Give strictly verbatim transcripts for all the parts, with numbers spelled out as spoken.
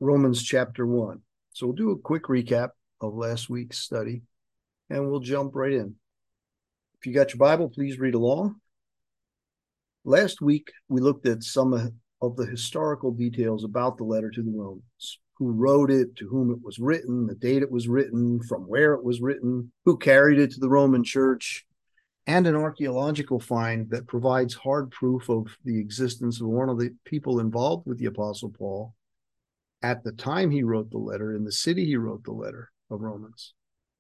Romans chapter one. So we'll do a quick recap of last week's study, and we'll jump right in. If you got your Bible, please read along. Last week, we looked at some of the historical details about the letter to the Romans. Who wrote it, to whom it was written, the date it was written, from where it was written, who carried it to the Roman church, and an archaeological find that provides hard proof of the existence of one of the people involved with the Apostle Paul at the time he wrote the letter, in the city he wrote the letter of Romans.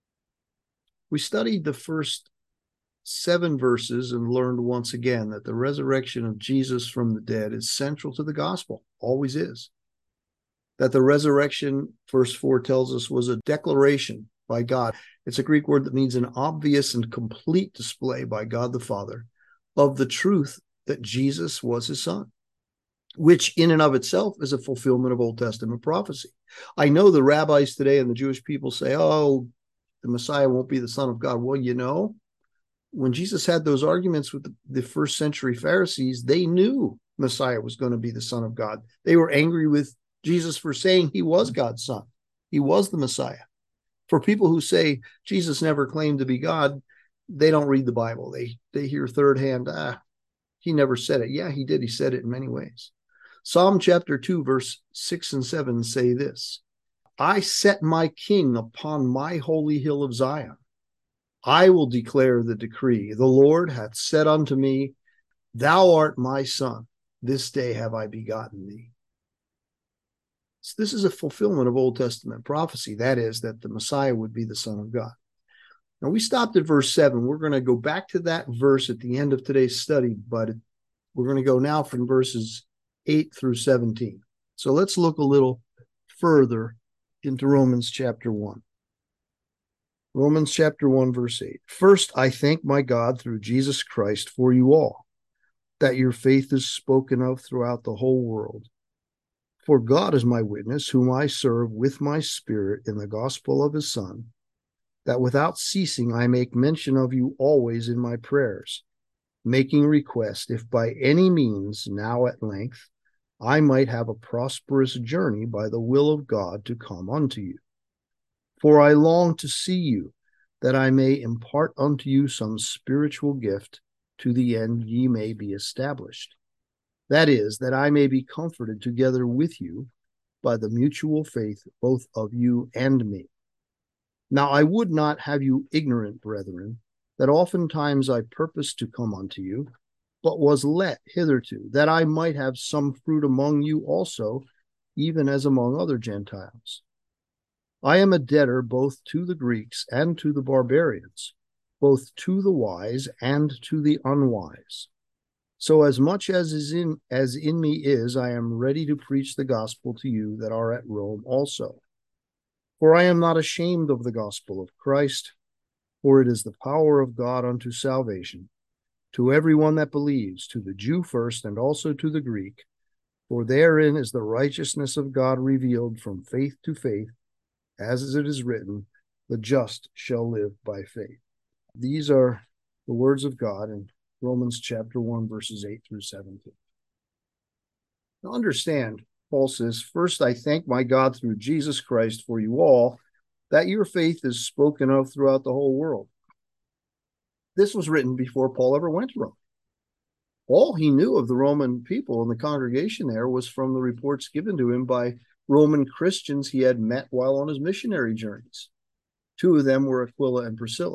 We studied the first seven verses and learned once again that the resurrection of Jesus from the dead is central to the gospel, always is. That the resurrection, verse four tells us, was a declaration by God. It's a Greek word that means an obvious and complete display by God the Father of the truth that Jesus was his son, which in and of itself is a fulfillment of Old Testament prophecy. I know the rabbis today and the Jewish people say, oh, the Messiah won't be the Son of God. Well, you know, when Jesus had those arguments with the, the first century Pharisees, they knew Messiah was going to be the Son of God. They were angry with Jesus for saying he was God's son. He was the Messiah. For people who say Jesus never claimed to be God, they don't read the Bible. They, they hear third hand, ah, he never said it. Yeah, he did. He said it in many ways. Psalm chapter two, verse six and seven say this: I set my king upon my holy hill of Zion. I will declare the decree. The Lord hath said unto me, thou art my son. This day have I begotten thee. So this is a fulfillment of Old Testament prophecy. That is, that the Messiah would be the Son of God. Now, we stopped at verse seven. We're going to go back to that verse at the end of today's study, but we're going to go now from verses eight through seventeen. So let's look a little further into Romans chapter one. Romans chapter one, verse eight. First, I thank my God through Jesus Christ for you all, that your faith is spoken of throughout the whole world. For God is my witness, whom I serve with my spirit in the gospel of his Son, that without ceasing I make mention of you always in my prayers, making request, if by any means now at length I might have a prosperous journey by the will of God to come unto you. For I long to see you, that I may impart unto you some spiritual gift, to the end ye may be established. That is, that I may be comforted together with you by the mutual faith both of you and me. Now I would not have you ignorant, brethren, that oftentimes I purposed to come unto you, but was let hitherto, that I might have some fruit among you also, even as among other Gentiles. I am a debtor both to the Greeks and to the barbarians, both to the wise and to the unwise. So as much as is in as in me is, I am ready to preach the gospel to you that are at Rome also. For I am not ashamed of the gospel of Christ, for it is the power of God unto salvation, to everyone that believes, to the Jew first, and also to the Greek. For therein is the righteousness of God revealed from faith to faith, as it is written, the just shall live by faith. These are the words of God in Romans chapter one, verses eight through seventeen. Now understand, Paul says, first I thank my God through Jesus Christ for you all, that your faith is spoken of throughout the whole world. This was written before Paul ever went to Rome. All he knew of the Roman people and the congregation there was from the reports given to him by Roman Christians he had met while on his missionary journeys. Two of them were Aquila and Priscilla.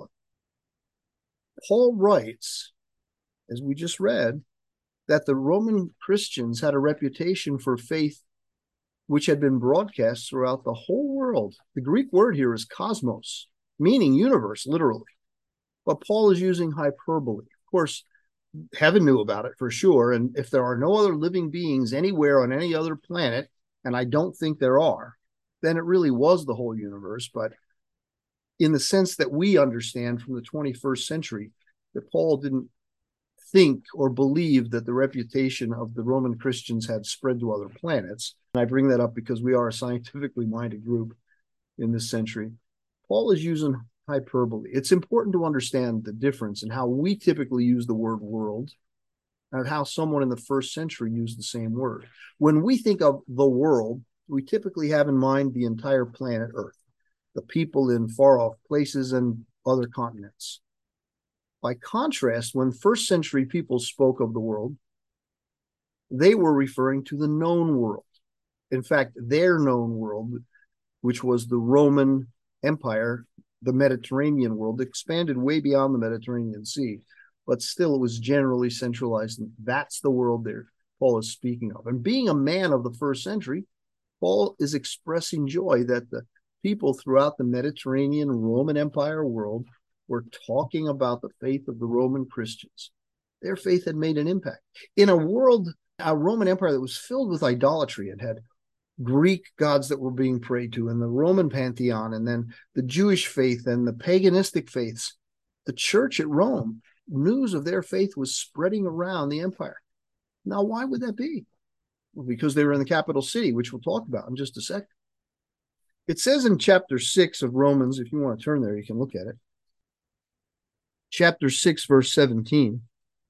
Paul writes, as we just read, that the Roman Christians had a reputation for faith which had been broadcast throughout the whole world. The Greek word here is cosmos, meaning universe, literally. But Paul is using hyperbole. Of course, heaven knew about it for sure. And if there are no other living beings anywhere on any other planet, and I don't think there are, then it really was the whole universe. But in the sense that we understand from the twenty-first century, that Paul didn't think or believe that the reputation of the Roman Christians had spread to other planets. And I bring that up because we are a scientifically minded group in this century. Paul is using hyperbole. It's important to understand the difference in how we typically use the word world and how someone in the first century used the same word. When we think of the world, we typically have in mind the entire planet Earth, the people in far-off places and other continents. By contrast, when first century people spoke of the world, they were referring to the known world. In fact, their known world, which was the Roman Empire, the Mediterranean world, expanded way beyond the Mediterranean Sea, but still it was generally centralized. And that's the world there Paul is speaking of. And being a man of the first century, Paul is expressing joy that the people throughout the Mediterranean Roman Empire world were talking about the faith of the Roman Christians. Their faith had made an impact. In a world, a Roman Empire that was filled with idolatry, it had Greek gods that were being prayed to, and the Roman pantheon, and then the Jewish faith and the paganistic faiths. The church at Rome, news of their faith was spreading around the empire. Now, why would that be? Well, because they were in the capital city, which we'll talk about in just a second. It says in chapter six of Romans, if you want to turn there, you can look at it. Chapter six, verse seventeen.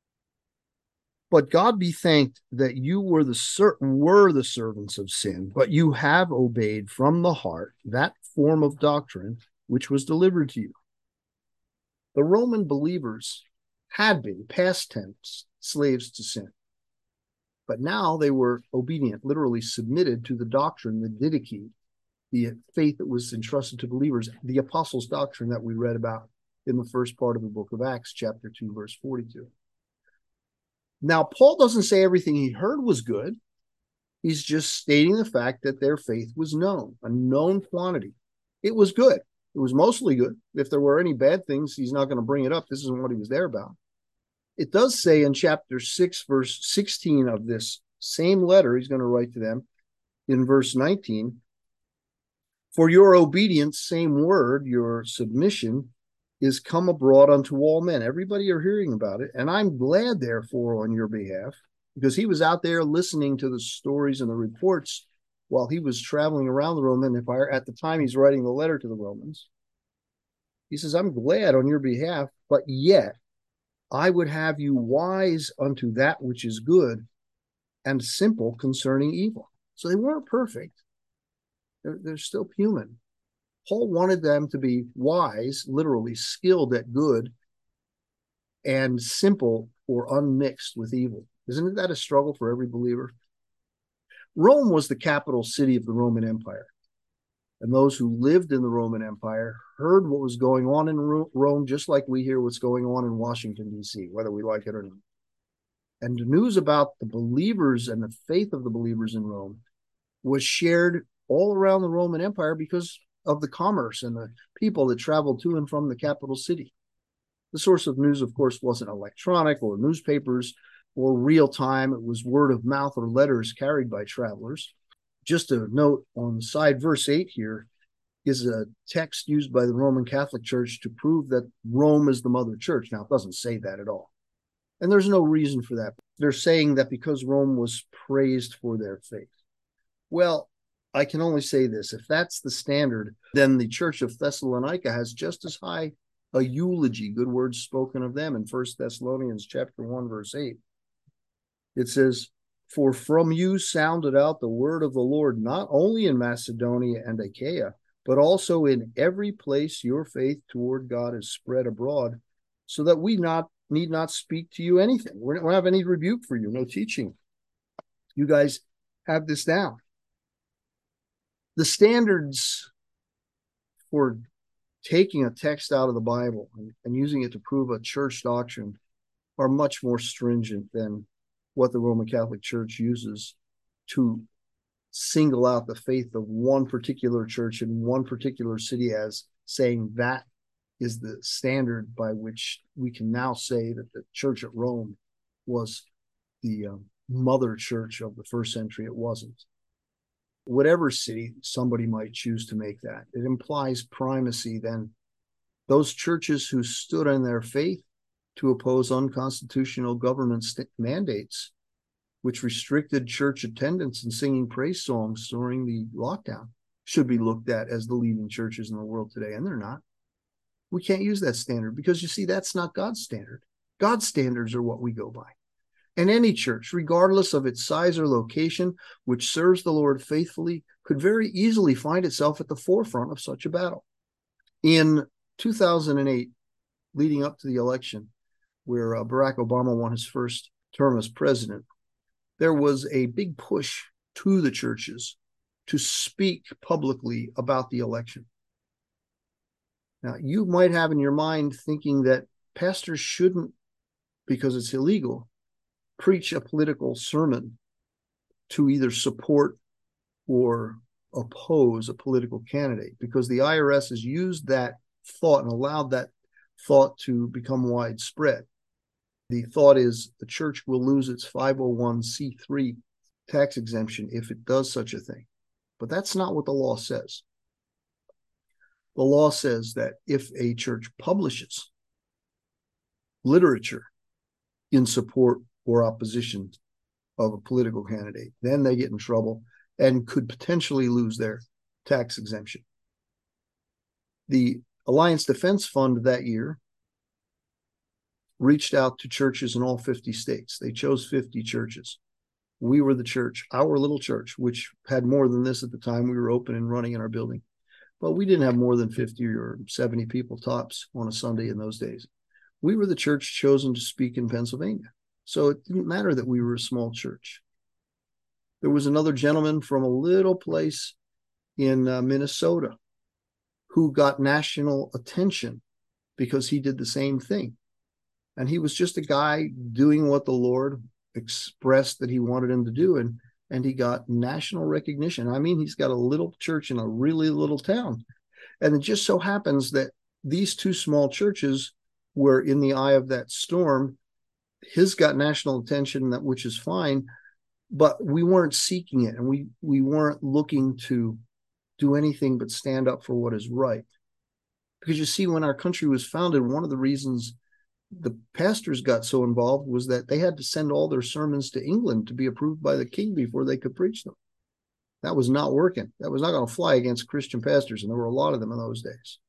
But God be thanked that you were the ser- were the servants of sin, but you have obeyed from the heart that form of doctrine which was delivered to you. The Roman believers had been, past tense, slaves to sin. But now they were obedient, literally submitted to the doctrine, the didache, the faith that was entrusted to believers, the apostles' doctrine that we read about in the first part of the book of Acts, chapter two, verse forty-two. Now, Paul doesn't say everything he heard was good. He's just stating the fact that their faith was known, a known quantity. It was good. It was mostly good. If there were any bad things, he's not going to bring it up. This isn't what he was there about. It does say in chapter six, verse sixteen of this same letter he's going to write to them, in verse nineteen, for your obedience, same word, your submission, is come abroad unto all men. Everybody are hearing about it. And I'm glad, therefore, on your behalf, because he was out there listening to the stories and the reports while he was traveling around the Roman Empire at the time he's writing the letter to the Romans. He says, I'm glad on your behalf, but yet I would have you wise unto that which is good and simple concerning evil. So they weren't perfect. They're, they're still human. Paul wanted them to be wise, literally skilled at good, and simple or unmixed with evil. Isn't that a struggle for every believer? Rome was the capital city of the Roman Empire. And those who lived in the Roman Empire heard what was going on in Rome, just like we hear what's going on in Washington, D C, whether we like it or not. And the news about the believers and the faith of the believers in Rome was shared all around the Roman Empire because of the commerce and the people that traveled to and from the capital city. The source of news, of course, wasn't electronic or newspapers or real time. It was word of mouth or letters carried by travelers. Just a note on side verse eight here is a text used by the Roman Catholic Church to prove that Rome is the mother church. Now, it doesn't say that at all. And there's no reason for that. They're saying that because Rome was praised for their faith. Well, I can only say this. If that's the standard, then the Church of Thessalonica has just as high a eulogy, good words spoken of them in First Thessalonians chapter one, verse eight. It says, for from you sounded out the word of the Lord, not only in Macedonia and Achaia, but also in every place your faith toward God is spread abroad, so that we not need not speak to you anything. We don't have any rebuke for you, no teaching. You guys have this down. The standards for taking a text out of the Bible and, and using it to prove a church doctrine are much more stringent than what the Roman Catholic Church uses to single out the faith of one particular church in one particular city as saying that is the standard by which we can now say that the church at Rome was the um, mother church of the first century. It wasn't. Whatever city somebody might choose to make that, it implies primacy. Then those churches who stood on their faith to oppose unconstitutional government st- mandates, which restricted church attendance and singing praise songs during the lockdown, should be looked at as the leading churches in the world today, and they're not. We can't use that standard because, you see, that's not God's standard. God's standards are what we go by. And any church, regardless of its size or location, which serves the Lord faithfully, could very easily find itself at the forefront of such a battle. In two thousand eight, leading up to the election, where uh, Barack Obama won his first term as president, there was a big push to the churches to speak publicly about the election. Now, you might have in your mind thinking that pastors shouldn't, because it's illegal, preach a political sermon to either support or oppose a political candidate, because the I R S has used that thought and allowed that thought to become widespread. The thought is the church will lose its five oh one c three tax exemption if it does such a thing. But that's not what the law says. The law says that if a church publishes literature in support or opposition of a political candidate, then they get in trouble and could potentially lose their tax exemption. The Alliance Defense Fund that year reached out to churches in all fifty states. They chose fifty churches. We were the church, our little church, which had more than this at the time. We were open and running in our building. But we didn't have more than fifty or seventy people tops on a Sunday in those days. We were the church chosen to speak in Pennsylvania. So it didn't matter that we were a small church. There was another gentleman from a little place in uh, Minnesota who got national attention because he did the same thing. And he was just a guy doing what the Lord expressed that he wanted him to do. And, and he got national recognition. I mean, he's got a little church in a really little town. And it just so happens that these two small churches were in the eye of that storm. His got national attention, that which is fine, but we weren't seeking it, and we we weren't looking to do anything but stand up for what is right. Because you see, when our country was founded, one of the reasons the pastors got so involved was that they had to send all their sermons to England to be approved by the king before they could preach them. That was not working. That was not going to fly against Christian pastors, and there were a lot of them in those days.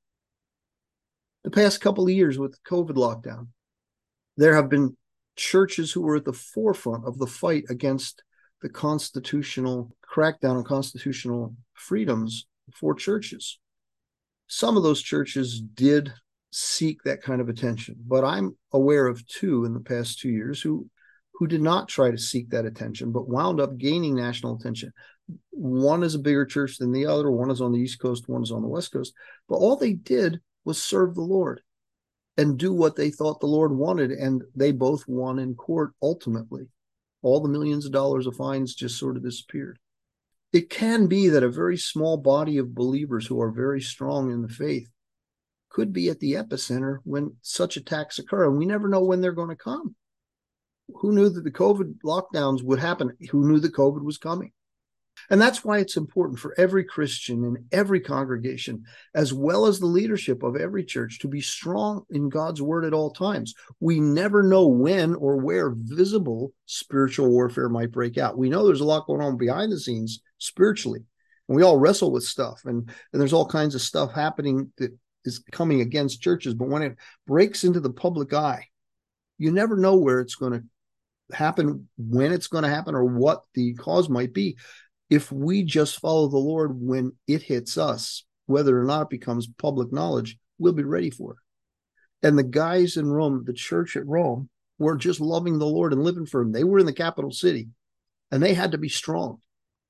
The past couple of years with the COVID lockdown, there have been churches who were at the forefront of the fight against the constitutional crackdown on constitutional freedoms for churches. Some of those churches did seek that kind of attention, but I'm aware of two in the past two years who, who did not try to seek that attention, but wound up gaining national attention. One is a bigger church than the other. One is on the East Coast, one is on the West Coast. But all they did was serve the Lord and do what they thought the Lord wanted, and they both won in court ultimately. All the millions of dollars of fines just sort of disappeared. It can be that a very small body of believers who are very strong in the faith could be at the epicenter when such attacks occur, and we never know when they're going to come. Who knew that the COVID lockdowns would happen? Who knew that COVID was coming? And that's why it's important for every Christian in every congregation, as well as the leadership of every church, to be strong in God's word at all times. We never know when or where visible spiritual warfare might break out. We know there's a lot going on behind the scenes spiritually, and we all wrestle with stuff, and, and there's all kinds of stuff happening that is coming against churches. But when it breaks into the public eye, you never know where it's going to happen, when it's going to happen, or what the cause might be. If we just follow the Lord when it hits us, whether or not it becomes public knowledge, we'll be ready for it. And the guys in Rome, the church at Rome, were just loving the Lord and living for him. They were in the capital city, and they had to be strong.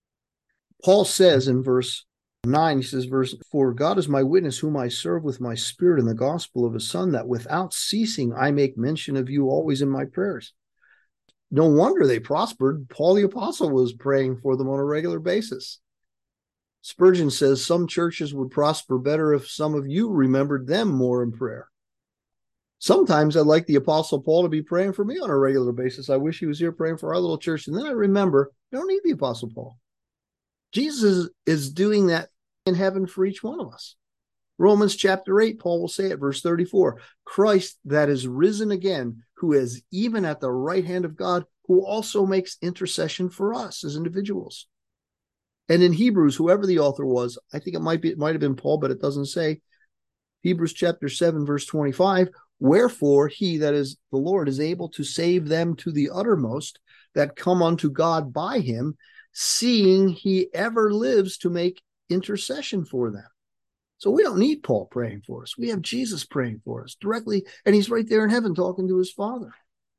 Paul says in verse nine, he says, verse four, God is my witness, whom I serve with my spirit in the gospel of his Son, that without ceasing I make mention of you always in my prayers. No wonder they prospered. Paul the Apostle was praying for them on a regular basis. Spurgeon says some churches would prosper better if some of you remembered them more in prayer. Sometimes I'd like the Apostle Paul to be praying for me on a regular basis. I wish he was here praying for our little church. And then I remember, I don't need the Apostle Paul. Jesus is doing that in heaven for each one of us. Romans chapter eight, Paul will say it, verse thirty-four, Christ that is risen again, who is even at the right hand of God, who also makes intercession for us as individuals. And in Hebrews, whoever the author was, I think it might be, it might have been Paul, but it doesn't say. Hebrews chapter seven, verse twenty-five, wherefore he, that is the Lord, is able to save them to the uttermost that come unto God by him, seeing he ever lives to make intercession for them. So we don't need Paul praying for us. We have Jesus praying for us directly, and he's right there in heaven talking to his Father.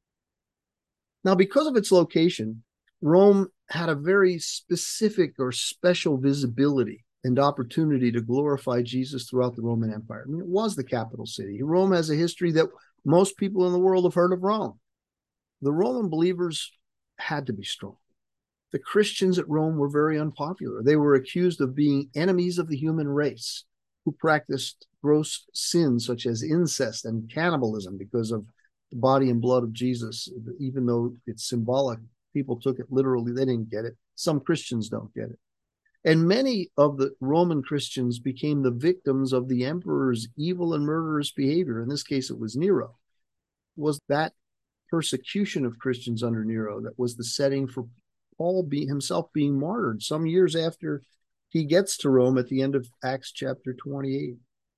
Now, because of its location, Rome had a very specific or special visibility and opportunity to glorify Jesus throughout the Roman Empire. I mean, it was the capital city. Rome has a history that most people in the world have heard of Rome. The Roman believers had to be strong. The Christians at Rome were very unpopular. They were accused of being enemies of the human race who practiced gross sins such as incest and cannibalism because of the body and blood of Jesus. Even though it's symbolic, people took it literally. They didn't get it. Some Christians don't get it. And many of the Roman Christians became the victims of the emperor's evil and murderous behavior. In this case, it was Nero. It was that persecution of Christians under Nero that was the setting for Paul be, himself being martyred some years after he gets to Rome at the end of Acts chapter twenty-eight.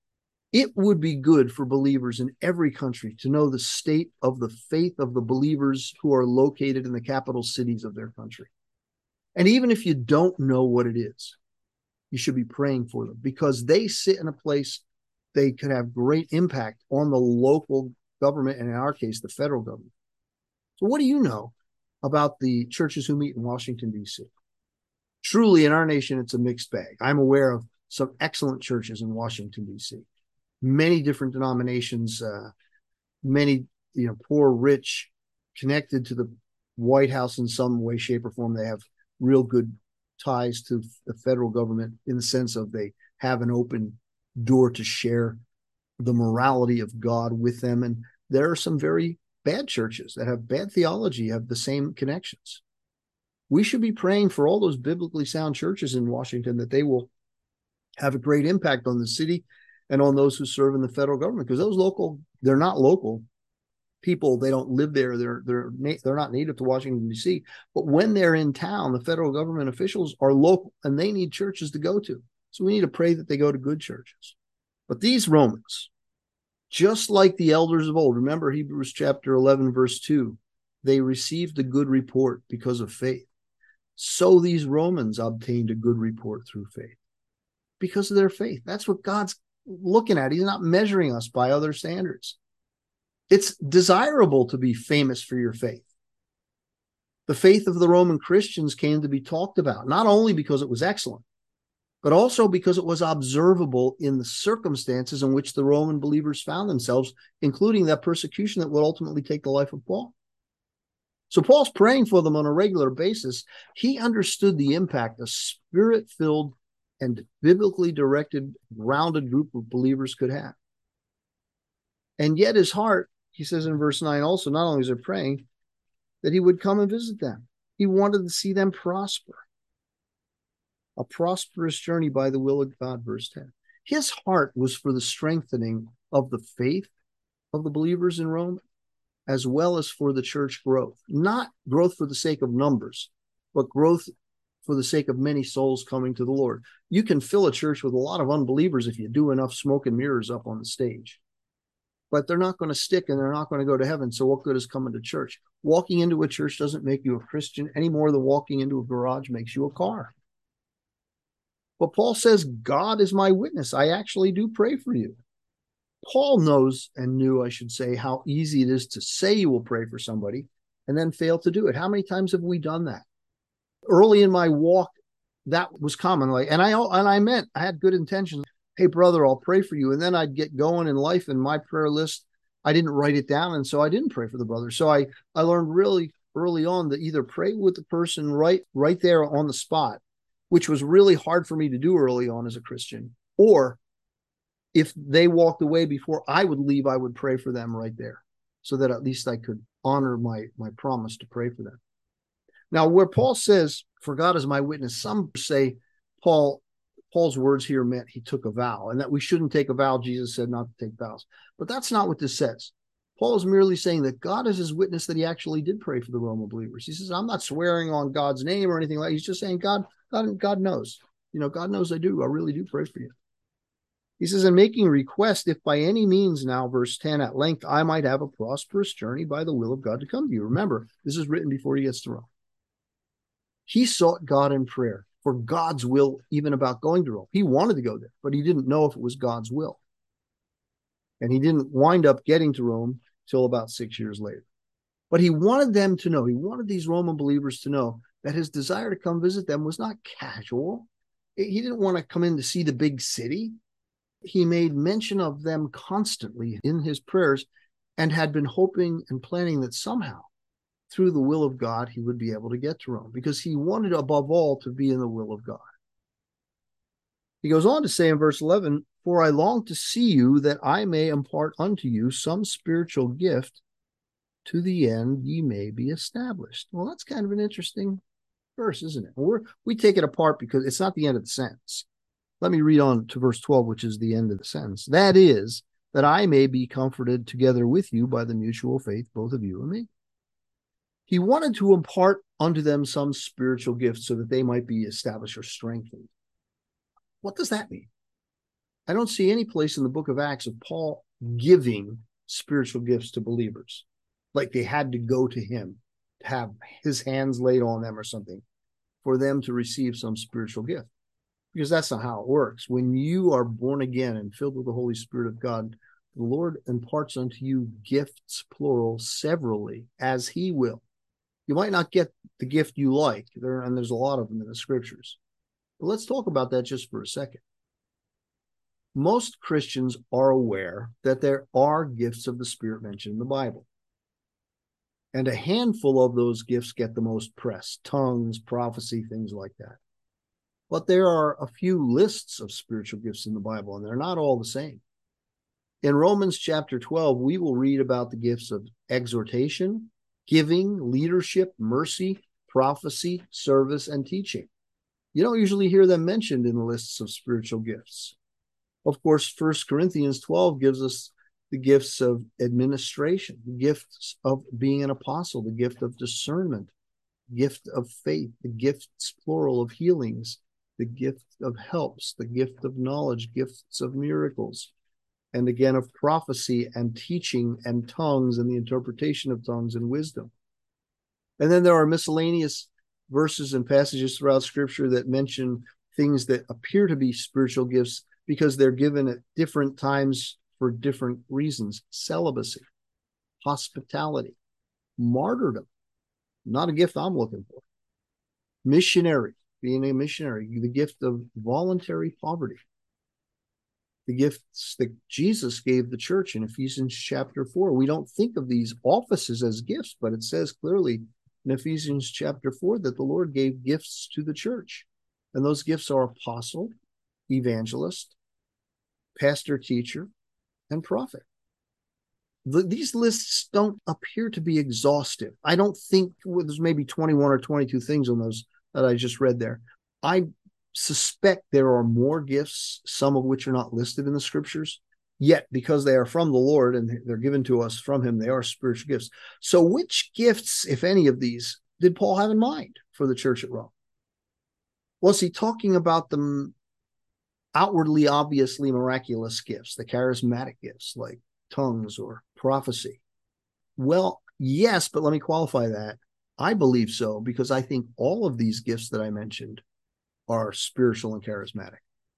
It would be good for believers in every country to know the state of the faith of the believers who are located in the capital cities of their country. And even if you don't know what it is, you should be praying for them because they sit in a place they could have great impact on the local government, and in our case, the federal government. So what do you know about the churches who meet in Washington, D C? Truly, in our nation, it's a mixed bag. I'm aware of some excellent churches in Washington, D C. Many different denominations, uh, many, you know, poor, rich, connected to the White House in some way, shape, or form. They have real good ties to the federal government in the sense of they have an open door to share the morality of God with them. And there are some very bad churches that have bad theology, have the same connections. We should be praying for all those biblically sound churches in Washington that they will have a great impact on the city and on those who serve in the federal government, because those local, they're not local people. They don't live there. They're they're they're not native to Washington, D C. But when they're in town, the federal government officials are local and they need churches to go to. So we need to pray that they go to good churches. But these Romans, just like the elders of old, remember Hebrews chapter eleven, verse two, they received a good report because of faith. So these Romans obtained a good report through faith because of their faith. That's what God's looking at. He's not measuring us by other standards. It's desirable to be famous for your faith. The faith of the Roman Christians came to be talked about, not only because it was excellent, but also because it was observable in the circumstances in which the Roman believers found themselves, including that persecution that would ultimately take the life of Paul. So Paul's praying for them on a regular basis. He understood the impact a spirit-filled and biblically directed, grounded group of believers could have. And yet his heart, he says in verse nine also, not only is he praying, that he would come and visit them. He wanted to see them prosper. A prosperous journey by the will of God, verse ten. His heart was for the strengthening of the faith of the believers in Rome, as well as for the church growth. Not growth for the sake of numbers, but growth for the sake of many souls coming to the Lord. You can fill a church with a lot of unbelievers if you do enough smoke and mirrors up on the stage. But they're not going to stick and they're not going to go to heaven. So what good is coming to church? Walking into a church doesn't make you a Christian any more than walking into a garage makes you a car. But Paul says, God is my witness. I actually do pray for you. Paul knows and knew, I should say, how easy it is to say you will pray for somebody and then fail to do it. How many times have we done that? Early in my walk, that was common. Like, and I and I meant I had good intentions. Hey, brother, I'll pray for you. And then I'd get going in life, and my prayer list, I didn't write it down, and so I didn't pray for the brother. So I I learned really early on to either pray with the person right right there on the spot, which was really hard for me to do early on as a Christian, or if they walked away before I would leave, I would pray for them right there so that at least I could honor my, my promise to pray for them. Now, where Paul says, for God is my witness, some say Paul, Paul's words here meant he took a vow and that we shouldn't take a vow. Jesus said not to take vows. But that's not what this says. Paul is merely saying that God is his witness that he actually did pray for the Roman believers. He says, I'm not swearing on God's name or anything like that. He's just saying, God, God, God knows. You know, God knows I do. I really do pray for you. He says, in making request, if by any means now, verse ten, at length, I might have a prosperous journey by the will of God to come to you. Remember, this is written before he gets to Rome. He sought God in prayer for God's will, even about going to Rome. He wanted to go there, but he didn't know if it was God's will. And he didn't wind up getting to Rome till about six years later. But he wanted them to know, he wanted these Roman believers to know that his desire to come visit them was not casual. He didn't want to come in to see the big city. He made mention of them constantly in his prayers and had been hoping and planning that somehow, through the will of God, he would be able to get to Rome, because he wanted above all to be in the will of God. He goes on to say in verse eleven, "For I long to see you, that I may impart unto you some spiritual gift, to the end ye may be established." Well, that's kind of an interesting verse, isn't it? We're, we take it apart because it's not the end of the sentence. Let me read on to verse twelve, which is the end of the sentence. "That is, that I may be comforted together with you by the mutual faith, both of you and me." He wanted to impart unto them some spiritual gift so that they might be established or strengthened. What does that mean? I don't see any place in the book of Acts of Paul giving spiritual gifts to believers, like they had to go to him to have his hands laid on them or something for them to receive some spiritual gift, because that's not how it works. When you are born again and filled with the Holy Spirit of God, the Lord imparts unto you gifts, plural, severally, as he will. You might not get the gift you like, there, and there's a lot of them in the scriptures. But let's talk about that just for a second. Most Christians are aware that there are gifts of the Spirit mentioned in the Bible. And a handful of those gifts get the most press: tongues, prophecy, things like that. But there are a few lists of spiritual gifts in the Bible, and they're not all the same. In Romans chapter twelve, we will read about the gifts of exhortation, giving, leadership, mercy, prophecy, service, and teaching. You don't usually hear them mentioned in the lists of spiritual gifts. Of course, First Corinthians twelve gives us the gifts of administration, the gifts of being an apostle, the gift of discernment, gift of faith, the gifts, plural, of healings, the gift of helps, the gift of knowledge, gifts of miracles, and again of prophecy and teaching and tongues and the interpretation of tongues and wisdom. And then there are miscellaneous verses and passages throughout Scripture that mention things that appear to be spiritual gifts because they're given at different times for different reasons: celibacy, hospitality, martyrdom, not a gift I'm looking for, missionary, being a missionary, the gift of voluntary poverty, the gifts that Jesus gave the church in Ephesians chapter four. We don't think of these offices as gifts, but it says clearly in Ephesians chapter four that the Lord gave gifts to the church. And those gifts are apostle, evangelist, pastor, teacher, and prophet. The, these lists don't appear to be exhaustive. I don't think well, there's maybe twenty-one or twenty-two things on those that I just read there. I suspect there are more gifts, some of which are not listed in the scriptures, yet because they are from the Lord and they're given to us from him, they are spiritual gifts. So which gifts, if any of these, did Paul have in mind for the church at Rome? Was he talking about the outwardly, obviously miraculous gifts, the charismatic gifts like tongues or prophecy? Well, yes, but let me qualify that. I believe so, because I think all of these gifts that I mentioned are spiritual and charismatic.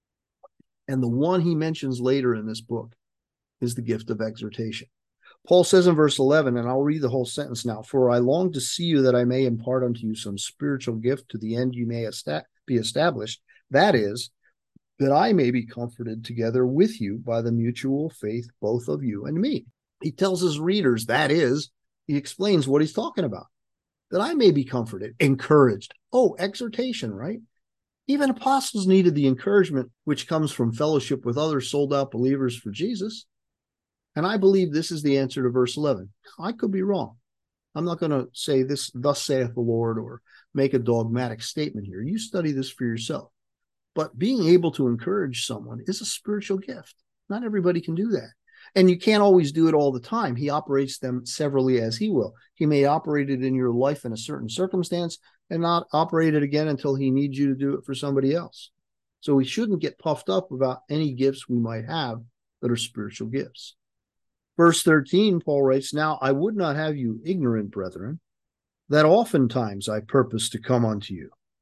And the one he mentions later in this book is the gift of exhortation. Paul says in verse eleven, and I'll read the whole sentence now, "For I long to see you, that I may impart unto you some spiritual gift, to the end you may esta- be established. That is, that I may be comforted together with you by the mutual faith, both of you and me." He tells his readers, that is, he explains what he's talking about. That I may be comforted, encouraged. Oh, exhortation, right? Even apostles needed the encouragement which comes from fellowship with other sold out believers for Jesus. And I believe this is the answer to verse eleven. I could be wrong. I'm not going to say this, thus saith the Lord, or make a dogmatic statement here. You study this for yourself. But being able to encourage someone is a spiritual gift. Not everybody can do that. And you can't always do it all the time. He operates them severally as he will. He may operate it in your life in a certain circumstance and not operate it again until he needs you to do it for somebody else. So we shouldn't get puffed up about any gifts we might have that are spiritual gifts. Verse thirteen, Paul writes, "Now I would not have you ignorant, brethren, that oftentimes I purpose to come unto you,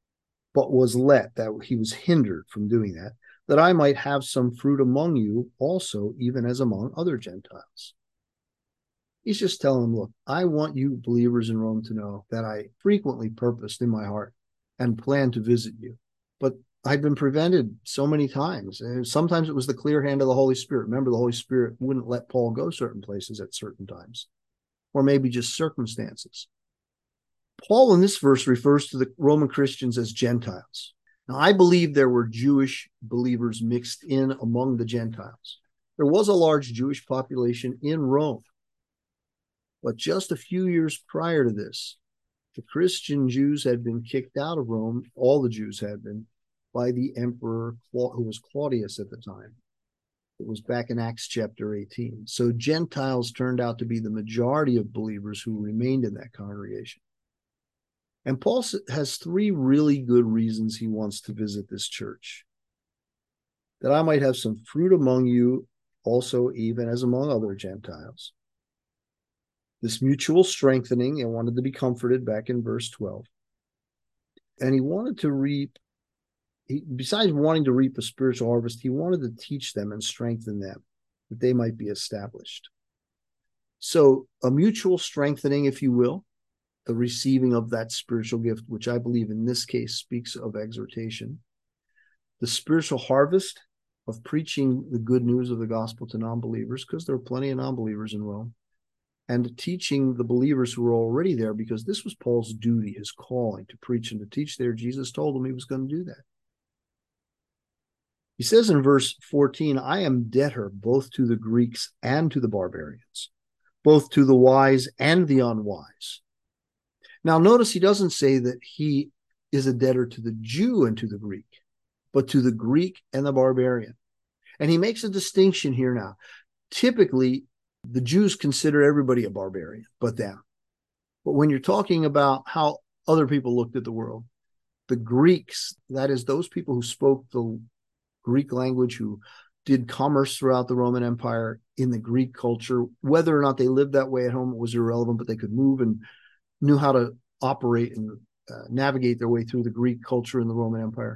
but was let, that he was hindered from doing that, that I might have some fruit among you also, even as among other Gentiles. He's just telling them, look, I want you believers in Rome to know that I frequently purposed in my heart and planned to visit you, but I'd been prevented so many times. And sometimes it was the clear hand of the Holy Spirit. Remember, the Holy Spirit wouldn't let Paul go certain places at certain times, or maybe just circumstances. Paul in this verse refers to the Roman Christians as Gentiles. Now, I believe there were Jewish believers mixed in among the Gentiles. There was a large Jewish population in Rome. But just a few years prior to this, the Christian Jews had been kicked out of Rome, all the Jews had been, by the emperor who was Claudius at the time. It was back in Acts chapter eighteen. So Gentiles turned out to be the majority of believers who remained in that congregation. And Paul has three really good reasons he wants to visit this church. That I might have some fruit among you also, even as among other Gentiles. This mutual strengthening, and wanted to be comforted back in verse twelve. And he wanted to reap, he, besides wanting to reap a spiritual harvest, he wanted to teach them and strengthen them, that they might be established. So a mutual strengthening, if you will, the receiving of that spiritual gift, which I believe in this case speaks of exhortation. The spiritual harvest of preaching the good news of the gospel to non-believers, because there are plenty of non-believers in Rome. And teaching the believers who were already there, because this was Paul's duty, his calling to preach and to teach there. Jesus told him he was going to do that. He says in verse fourteen, I am debtor both to the Greeks and to the barbarians, both to the wise and the unwise. Now, notice he doesn't say that he is a debtor to the Jew and to the Greek, but to the Greek and the barbarian. And he makes a distinction here now. Typically, the Jews consider everybody a barbarian but them. But when you're talking about how other people looked at the world, the Greeks, that is those people who spoke the Greek language, who did commerce throughout the Roman Empire in the Greek culture, whether or not they lived that way at home was irrelevant, but they could move and knew how to operate and uh, navigate their way through the Greek culture in the Roman Empire.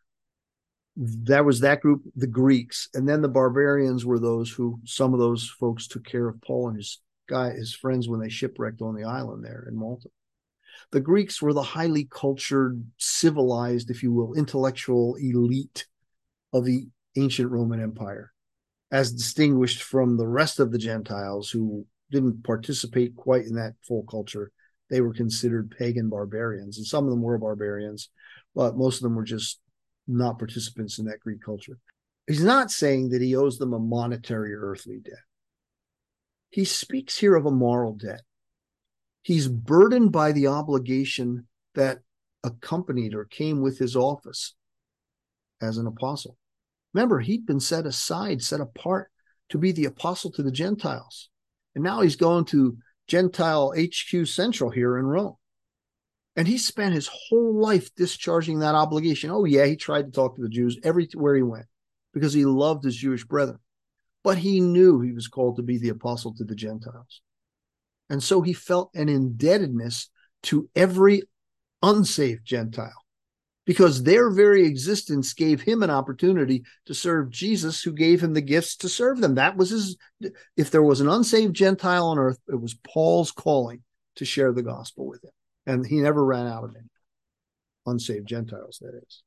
That was that group, the Greeks. And then the barbarians were those who, some of those folks took care of Paul and his guy, his friends when they shipwrecked on the island there in Malta. The Greeks were the highly cultured, civilized, if you will, intellectual elite of the ancient Roman Empire, as distinguished from the rest of the Gentiles who didn't participate quite in that full culture. They were considered pagan barbarians, and some of them were barbarians, but most of them were just not participants in that Greek culture. He's not saying that he owes them a monetary or earthly debt. He speaks here of a moral debt. He's burdened by the obligation that accompanied or came with his office as an apostle. Remember, he'd been set aside, set apart to be the apostle to the Gentiles. And now he's going to Gentile H Q Central here in Rome. And he spent his whole life discharging that obligation. Oh, yeah, he tried to talk to the Jews everywhere he went because he loved his Jewish brethren. But he knew he was called to be the apostle to the Gentiles. And so he felt an indebtedness to every unsaved Gentile because their very existence gave him an opportunity to serve Jesus, who gave him the gifts to serve them. That was his, if there was an unsaved Gentile on earth, it was Paul's calling to share the gospel with him. And he never ran out of any unsaved Gentiles, that is.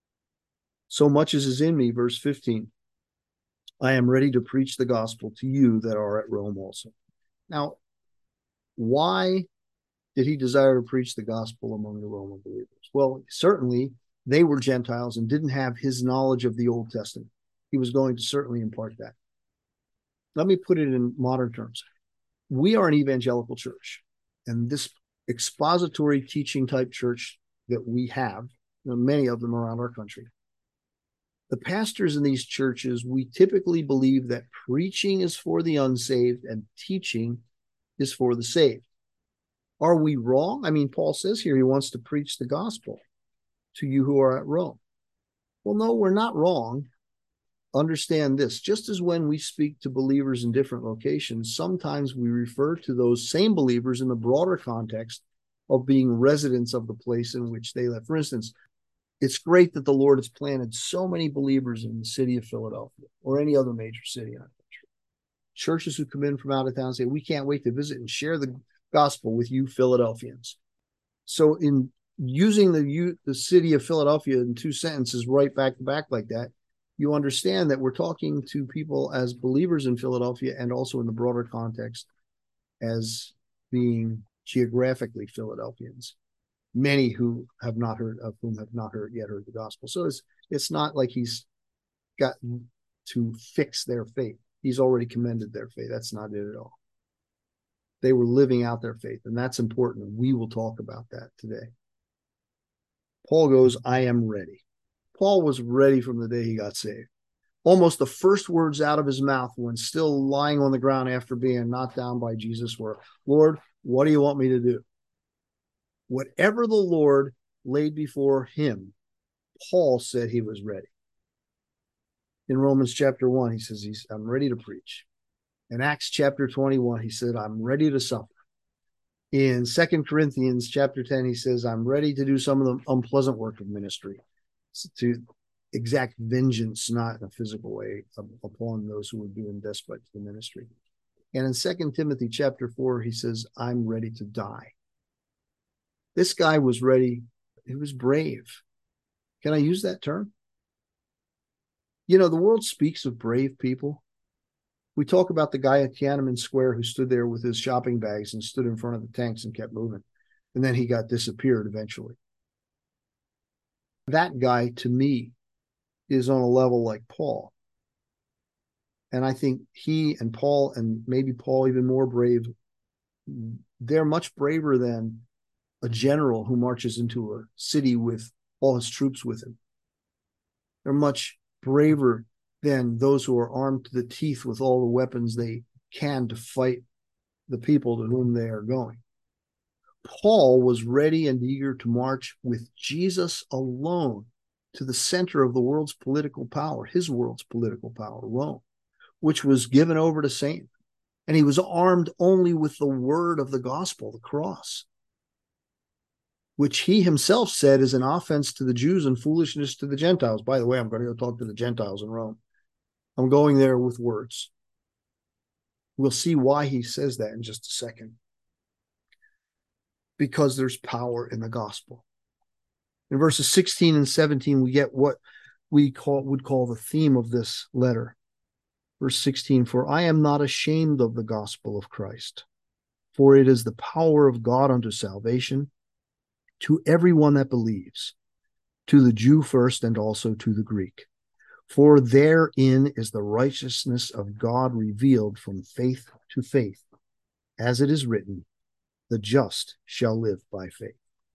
So much as is in me, verse fifteen, I am ready to preach the gospel to you that are at Rome also. Now, why did he desire to preach the gospel among the Roman believers? Well, certainly they were Gentiles and didn't have his knowledge of the Old Testament. He was going to certainly impart that. Let me put it in modern terms. We are an evangelical church, and this expository teaching type church that we have, you know, many of them around our country. The pastors in these churches, we typically believe that preaching is for the unsaved and teaching is for the saved. Are we wrong? I mean, Paul says here he wants to preach the gospel to you who are at Rome. Well, no, we're not wrong. Understand this. Just as when we speak to believers in different locations, sometimes we refer to those same believers in the broader context of being residents of the place in which they live. For instance, It's great that the Lord has planted so many believers in the city of Philadelphia or any other major city in our country. Churches who come in from out of town say, we can't wait to visit and share the gospel with you Philadelphians. So in using the, the city of Philadelphia in two sentences right back to back like that, you understand that we're talking to people as believers in Philadelphia and also in the broader context as being geographically Philadelphians, many who have not heard of whom have not heard yet heard the gospel. So it's it's not like he's gotten to fix their faith. He's already commended their faith. That's not it at all. They were living out their faith, and that's important. We will talk about that today. Paul goes, I am ready. Paul was ready from the day he got saved. Almost the first words out of his mouth when still lying on the ground after being knocked down by Jesus were, Lord, what do you want me to do? Whatever the Lord laid before him, Paul said he was ready. In Romans chapter one, he says, he's, I'm ready to preach. In Acts chapter twenty-one, he said, I'm ready to suffer. In Second Corinthians chapter ten, he says, I'm ready to do some of the unpleasant work of ministry, to exact vengeance, not in a physical way, upon those who would be in despite to the ministry. And in Second Timothy chapter four, he says, I'm ready to die. This guy was ready. He was brave. Can I use that term? You know, the world speaks of brave people. We talk about the guy at Tiananmen Square who stood there with his shopping bags and stood in front of the tanks and kept moving. And then he got disappeared eventually. That guy, to me, is on a level like Paul. And I think he and Paul, and maybe Paul even more brave, they're much braver than a general who marches into a city with all his troops with him. They're much braver than those who are armed to the teeth with all the weapons they can to fight the people to whom they are going. Paul was ready and eager to march with Jesus alone to the center of the world's political power, his world's political power, Rome, which was given over to Satan. And he was armed only with the word of the gospel, the cross, which he himself said is an offense to the Jews and foolishness to the Gentiles. By the way, I'm going to go talk to the Gentiles in Rome. I'm going there with words. We'll see why he says that in just a second. Because there's power in the gospel. In verses sixteen and seventeen, we get what we call would call the theme of this letter. Verse sixteen, for I am not ashamed of the gospel of Christ, for it is the power of God unto salvation to everyone that believes, to the Jew first and also to the Greek. For therein is the righteousness of God revealed from faith to faith, as it is written, the just shall live by faith.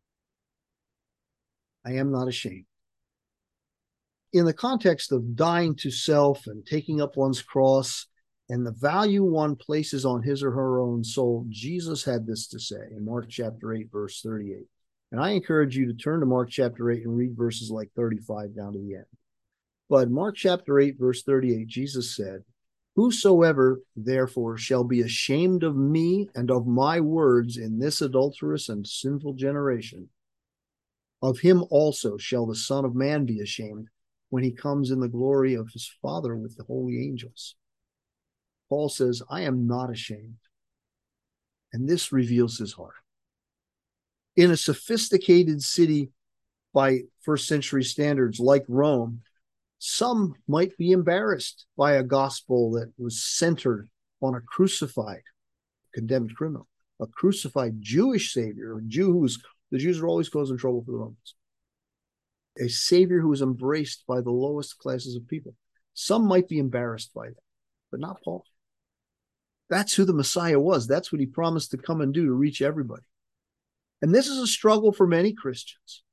I am not ashamed. In the context of dying to self and taking up one's cross and the value one places on his or her own soul, Jesus had this to say in Mark chapter eight, verse thirty-eight. And I encourage you to turn to Mark chapter eight and read verses like thirty-five down to the end. But Mark chapter eight, verse thirty-eight, Jesus said, whosoever therefore shall be ashamed of me and of my words in this adulterous and sinful generation, of him also shall the Son of Man be ashamed when he comes in the glory of his Father with the holy angels. Paul says, I am not ashamed. And this reveals his heart. In a sophisticated city by first century standards like Rome, some might be embarrassed by a gospel that was centered on a crucified, condemned criminal, a crucified Jewish savior, a Jew who was, the Jews are always causing trouble for the Romans, a savior who was embraced by the lowest classes of people. Some might be embarrassed by that, but not Paul. That's who the Messiah was. That's what he promised to come and do to reach everybody. And this is a struggle for many Christians.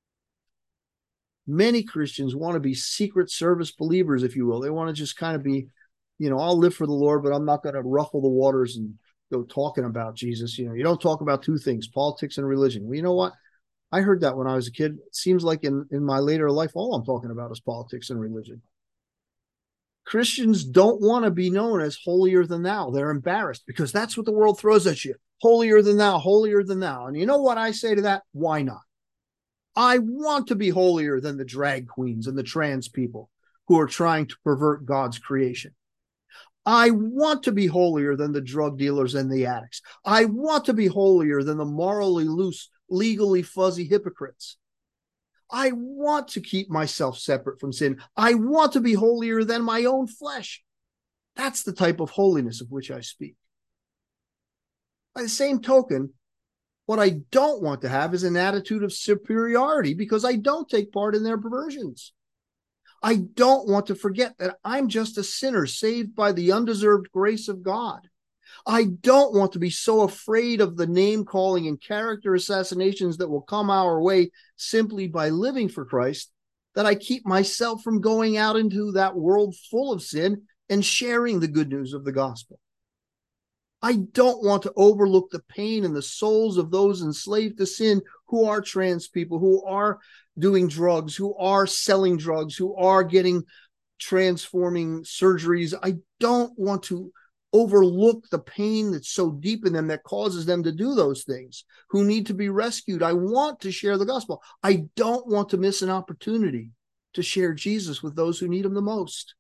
Many Christians want to be secret service believers, if you will. They want to just kind of be, you know, I'll live for the Lord, but I'm not going to ruffle the waters and go talking about Jesus. You know, you don't talk about two things, politics and religion. Well, you know what? I heard that when I was a kid. It seems like in, in my later life, all I'm talking about is politics and religion. Christians don't want to be known as holier than thou. They're embarrassed because that's what the world throws at you. Holier than thou, holier than thou. And you know what I say to that? Why not? I want to be holier than the drag queens and the trans people who are trying to pervert God's creation. I want to be holier than the drug dealers and the addicts. I want to be holier than the morally loose, legally fuzzy hypocrites. I want to keep myself separate from sin. I want to be holier than my own flesh. That's the type of holiness of which I speak. By the same token, what I don't want to have is an attitude of superiority because I don't take part in their perversions. I don't want to forget that I'm just a sinner saved by the undeserved grace of God. I don't want to be so afraid of the name calling and character assassinations that will come our way simply by living for Christ that I keep myself from going out into that world full of sin and sharing the good news of the gospel. I don't want to overlook the pain in the souls of those enslaved to sin who are trans people, who are doing drugs, who are selling drugs, who are getting transforming surgeries. I don't want to overlook the pain that's so deep in them that causes them to do those things, who need to be rescued. I want to share the gospel. I don't want to miss an opportunity to share Jesus with those who need him the most.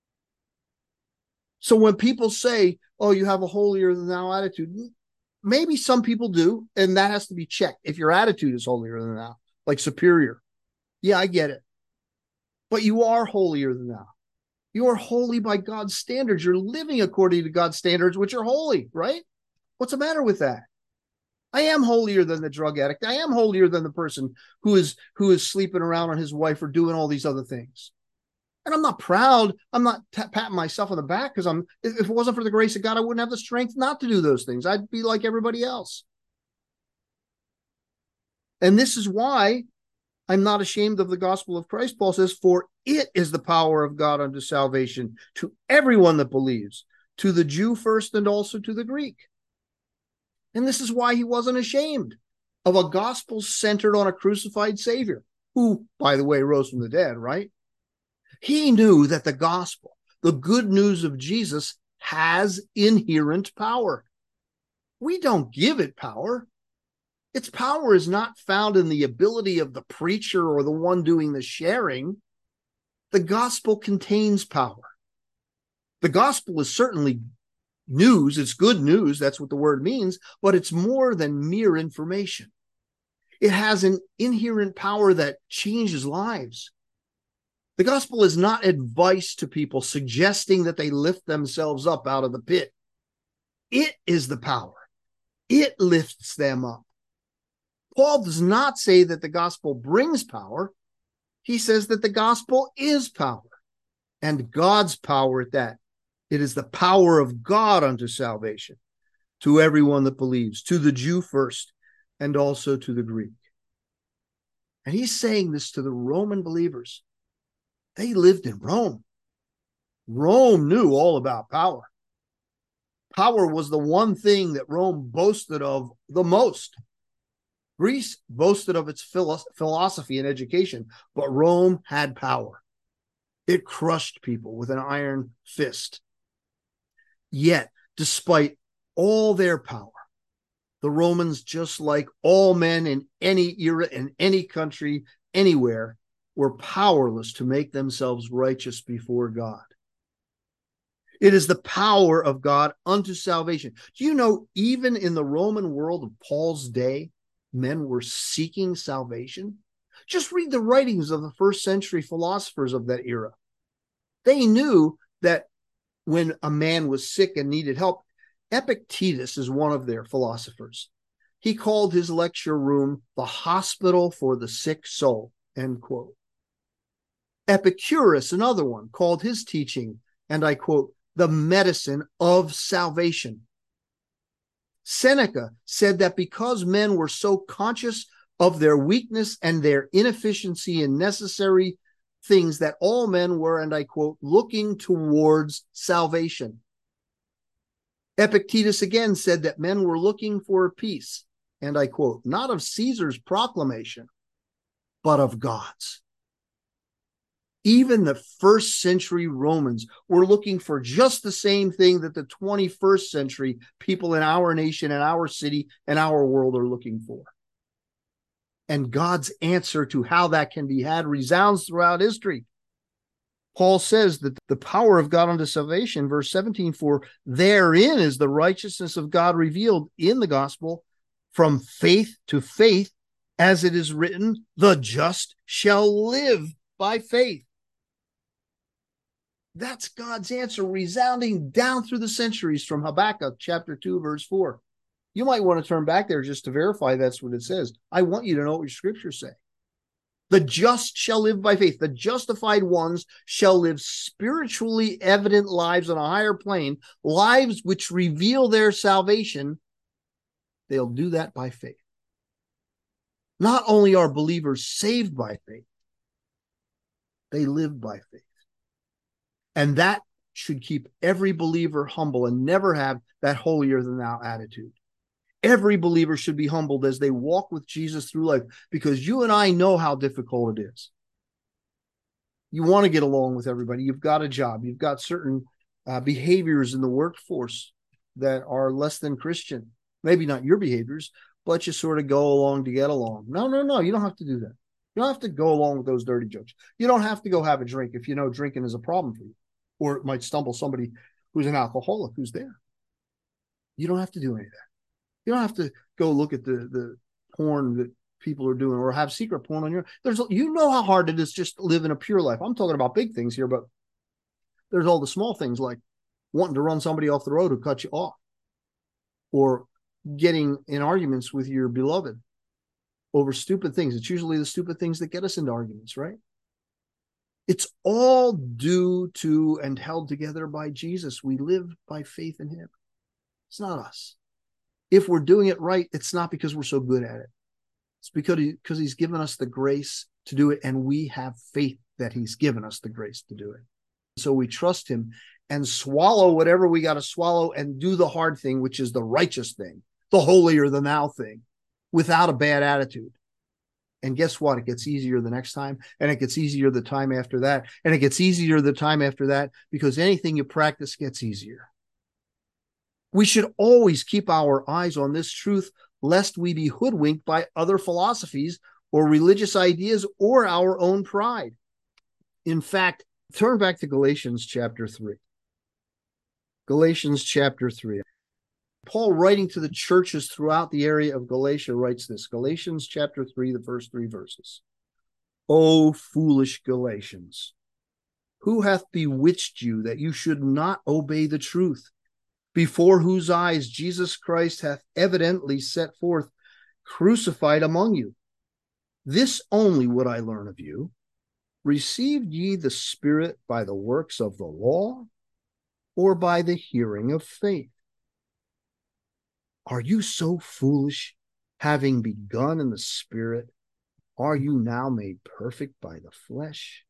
So when people say, oh, you have a holier than thou attitude, maybe some people do, and that has to be checked. If your attitude is holier than thou, like superior, yeah, I get it. But you are holier than thou. You are holy by God's standards. You're living according to God's standards, which are holy, right? What's the matter with that? I am holier than the drug addict. I am holier than the person who is who is sleeping around on his wife or doing all these other things. And I'm not proud. I'm not t- patting myself on the back because I'm. If it wasn't for the grace of God, I wouldn't have the strength not to do those things. I'd be like everybody else. And this is why I'm not ashamed of the gospel of Christ. Paul says, for it is the power of God unto salvation to everyone that believes, to the Jew first and also to the Greek. And this is why he wasn't ashamed of a gospel centered on a crucified Savior, who, by the way, rose from the dead, right? He knew that the gospel, the good news of Jesus, has inherent power. We don't give it power. Its power is not found in the ability of the preacher or the one doing the sharing. The gospel contains power. The gospel is certainly news. It's good news. That's what the word means, but it's more than mere information. It has an inherent power that changes lives. The gospel is not advice to people suggesting that they lift themselves up out of the pit. It is the power. It lifts them up. Paul does not say that the gospel brings power. He says that the gospel is power, and God's power at that. It is the power of God unto salvation to everyone that believes, to the Jew first, and also to the Greek. And he's saying this to the Roman believers. They lived in Rome. Rome knew all about power. Power was the one thing that Rome boasted of the most. Greece boasted of its philosophy and education, but Rome had power. It crushed people with an iron fist. Yet, despite all their power, the Romans, just like all men in any era, in any country, anywhere, were powerless to make themselves righteous before God. It is the power of God unto salvation. Do you know, even in the Roman world of Paul's day, men were seeking salvation? Just read the writings of the first century philosophers of that era. They knew that when a man was sick and needed help, Epictetus is one of their philosophers. He called his lecture room the hospital for the sick soul, end quote. Epicurus, another one, called his teaching, and I quote, the medicine of salvation. Seneca said that because men were so conscious of their weakness and their inefficiency in necessary things that all men were, and I quote, looking towards salvation. Epictetus again said that men were looking for peace, and I quote, not of Caesar's proclamation, but of God's. Even the first century Romans were looking for just the same thing that the twenty-first century people in our nation and our city and our world are looking for. And God's answer to how that can be had resounds throughout history. Paul says that the power of God unto salvation, verse seventeen, for therein is the righteousness of God revealed in the gospel from faith to faith, as it is written, the just shall live by faith. That's God's answer resounding down through the centuries from Habakkuk chapter two, verse four. You might want to turn back there just to verify that's what it says. I want you to know what your scriptures say. The just shall live by faith. The justified ones shall live spiritually evident lives on a higher plane, lives which reveal their salvation. They'll do that by faith. Not only are believers saved by faith, they live by faith. And that should keep every believer humble and never have that holier than thou attitude. Every believer should be humbled as they walk with Jesus through life, because you and I know how difficult it is. You want to get along with everybody. You've got a job. You've got certain uh, behaviors in the workforce that are less than Christian. Maybe not your behaviors, but you sort of go along to get along. No, no, no. You don't have to do that. You don't have to go along with those dirty jokes. You don't have to go have a drink if you know drinking is a problem for you, or it might stumble somebody who's an alcoholic who's there. You don't have to do any of that. You don't have to go look at the, the porn that people are doing or have secret porn on your. There's, you know how hard it is just living a pure life. I'm talking about big things here, but there's all the small things like wanting to run somebody off the road who cut you off, or getting in arguments with your beloved over stupid things. It's usually the stupid things that get us into arguments, right? It's all due to and held together by Jesus. We live by faith in him. It's not us. If we're doing it right, it's not because we're so good at it. It's because, he, because he's given us the grace to do it, and we have faith that he's given us the grace to do it. So we trust him and swallow whatever we got to swallow and do the hard thing, which is the righteous thing, the holier than thou thing, without a bad attitude. And guess what? It gets easier the next time, and it gets easier the time after that, and it gets easier the time after that, because anything you practice gets easier. We should always keep our eyes on this truth, lest we be hoodwinked by other philosophies or religious ideas or our own pride. In fact, turn back to Galatians chapter three. Galatians chapter three. Paul, writing to the churches throughout the area of Galatia, writes this. Galatians chapter three, the first three verses. O foolish Galatians, who hath bewitched you that you should not obey the truth, before whose eyes Jesus Christ hath evidently set forth, crucified among you? This only would I learn of you. Received ye the Spirit by the works of the law, or by the hearing of faith? Are you so foolish, having begun in the Spirit, are you now made perfect by the flesh?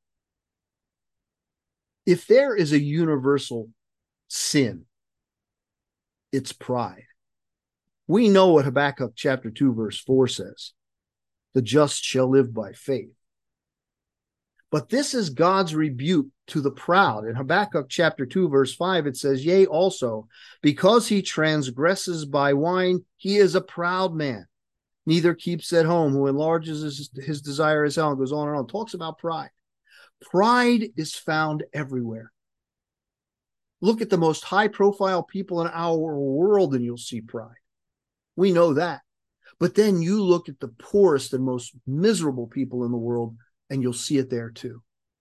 If there is a universal sin, it's pride. We know what Habakkuk chapter two, verse four says. The just shall live by faith. But this is God's rebuke to the proud. In Habakkuk chapter two, verse five, it says, yea, also, because he transgresses by wine, he is a proud man, neither keeps at home, who enlarges his, his desire as hell, and goes on and on. Talks about pride. Pride is found everywhere. Look at the most high-profile people in our world, and you'll see pride. We know that. But then you look at the poorest and most miserable people in the world, and you'll see it there too.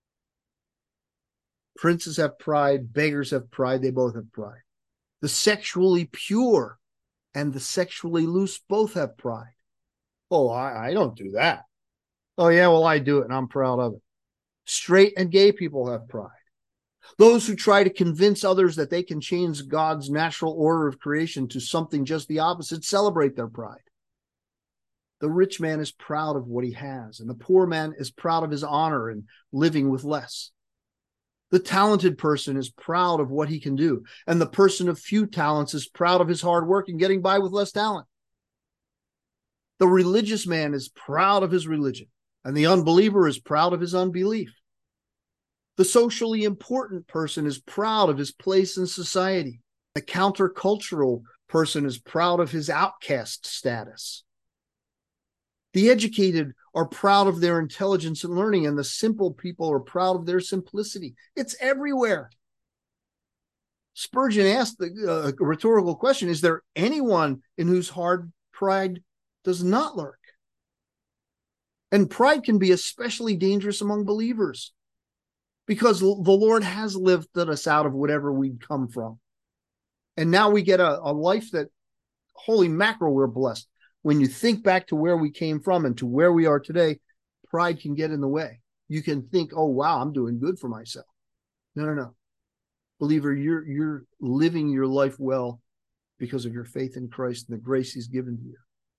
Princes have pride, beggars have pride, they both have pride. The sexually pure and the sexually loose both have pride. Oh, I, I don't do that. Oh, yeah, well, I do it, and I'm proud of it. Straight and gay people have pride. Those who try to convince others that they can change God's natural order of creation to something just the opposite celebrate their pride. The rich man is proud of what he has, and the poor man is proud of his honor and living with less. The talented person is proud of what he can do, and the person of few talents is proud of his hard work and getting by with less talent. The religious man is proud of his religion, and the unbeliever is proud of his unbelief. The socially important person is proud of his place in society. The countercultural person is proud of his outcast status. The educated are proud of their intelligence and learning, and the simple people are proud of their simplicity. It's everywhere. Spurgeon asked the uh, rhetorical question, is there anyone in whose heart pride does not lurk? And pride can be especially dangerous among believers because the Lord has lifted us out of whatever we'd come from. And now we get a, a life that, holy mackerel, we're blessed. When you think back to where we came from and to where we are today, pride can get in the way. You can think, oh, wow, I'm doing good for myself. No, no, no. Believer, you're, you're living your life well because of your faith in Christ and the grace he's given to you.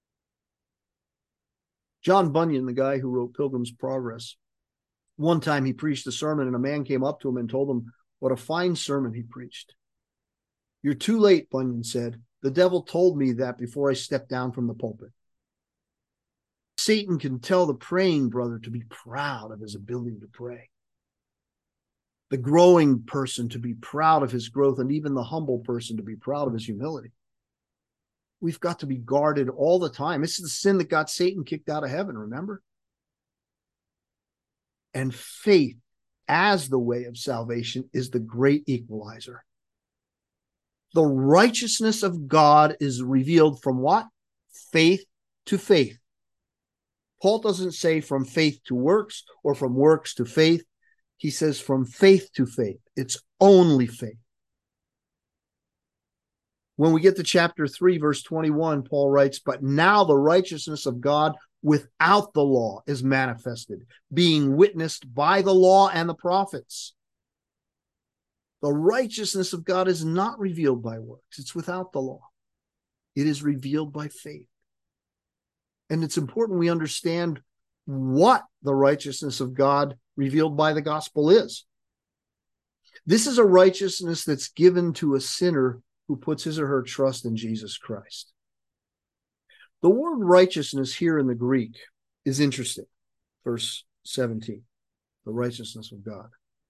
John Bunyan, the guy who wrote Pilgrim's Progress, one time he preached a sermon and a man came up to him and told him what a fine sermon he preached. You're too late, Bunyan said. The devil told me that before I stepped down from the pulpit. Satan can tell the praying brother to be proud of his ability to pray. The growing person to be proud of his growth, and even the humble person to be proud of his humility. We've got to be guarded all the time. This is the sin that got Satan kicked out of heaven, remember? And faith as the way of salvation is the great equalizer. The righteousness of God is revealed from what? Faith to faith. Paul doesn't say from faith to works or from works to faith. He says from faith to faith. It's only faith. When we get to chapter three, verse twenty-one, Paul writes, but now the righteousness of God without the law is manifested, being witnessed by the law and the prophets. The righteousness of God is not revealed by works. It's without the law. It is revealed by faith. And it's important we understand what the righteousness of God revealed by the gospel is. This is a righteousness that's given to a sinner who puts his or her trust in Jesus Christ. The word righteousness here in the Greek is interesting. Verse seventeen, the righteousness of God.